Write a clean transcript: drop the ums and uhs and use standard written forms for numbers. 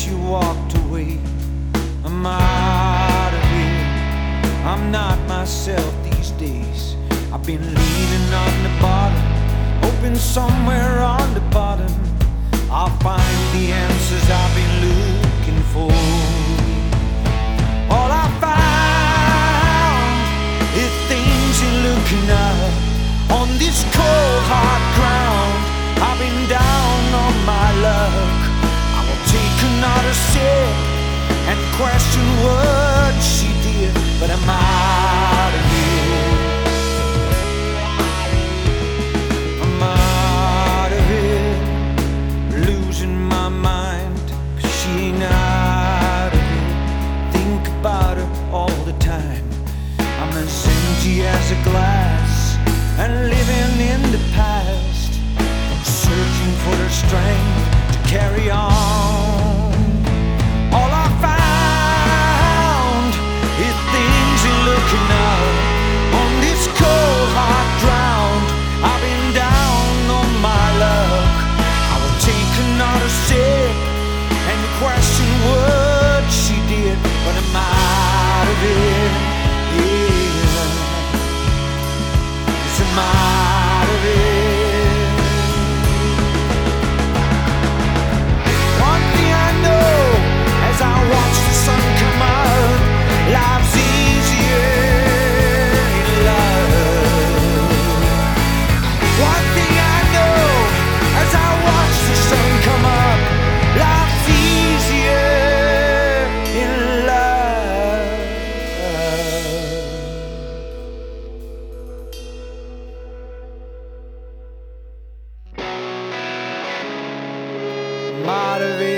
she walked away. I'm out of here, I'm not myself these days. I've been leaning on the bottom, hoping somewhere on the bottom I'll find the answers I've been looking for. All I found is things in looking up on this cold hard ground. I've been down on my luck. I will take another sip and question what she did, but I'm out of here. I'm out of here, losing my mind, 'cause she ain't out of here. Think about her all the time. I'm as empty as a glass and living in the past, searching for the strength to carry on. All I found is things in looking up on this cold hard ground. I've been down on my luck. I will take another sip and question what she did, but I'm out of it. Yeah, 'cause I'm out of it. One thing I know, as I watch the sun come out, life's easier in love. One thing I know, as I watch the sun come up, life's easier in love. I'm out of it.